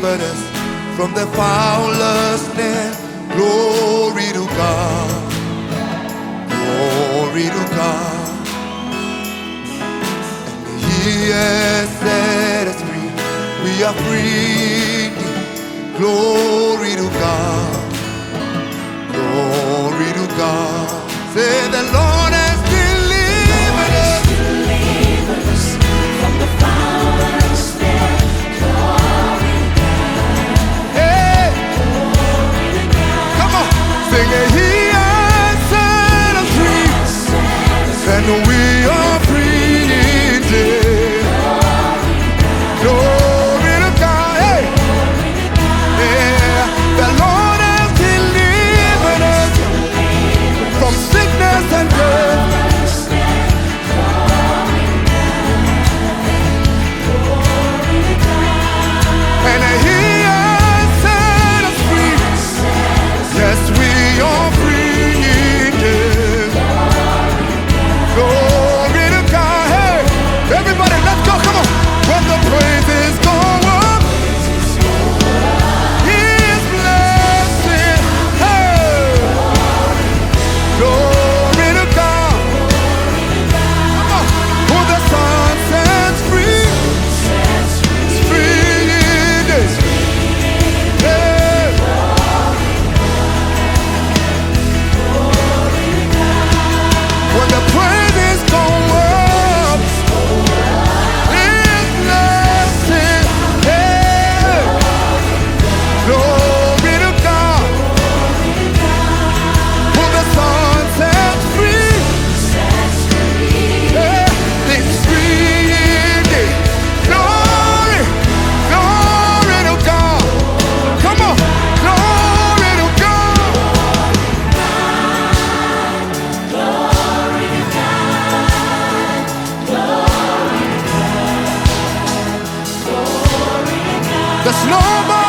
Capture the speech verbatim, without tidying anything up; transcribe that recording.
delivered us from the foulest snare. Glory to God. Glory to God. And He has set us free. We are free. Glory to God. Glory to God. Say the Lord has delivered us. Delivered us from the foulest snare. Glory to God. Hey, Glory to God. come on, sing it. He has set us free, and we are free indeed. Glory to God. Hey, yeah, the Lord has delivered us from sickness and death. And He has set us free. Yes, we are free indeed. Glory to God. Hey, everybody, let's go. Come on. When the praises go up, He is blessing. Hey, glory to God. Come on. Who the Son sets free, is free indeed. Hey. When the praises go up, His blessing. Hey, glory to God. Who the Son sets free, hey, is free indeed. Glory, glory to God. Come on, glory to God. There's nobody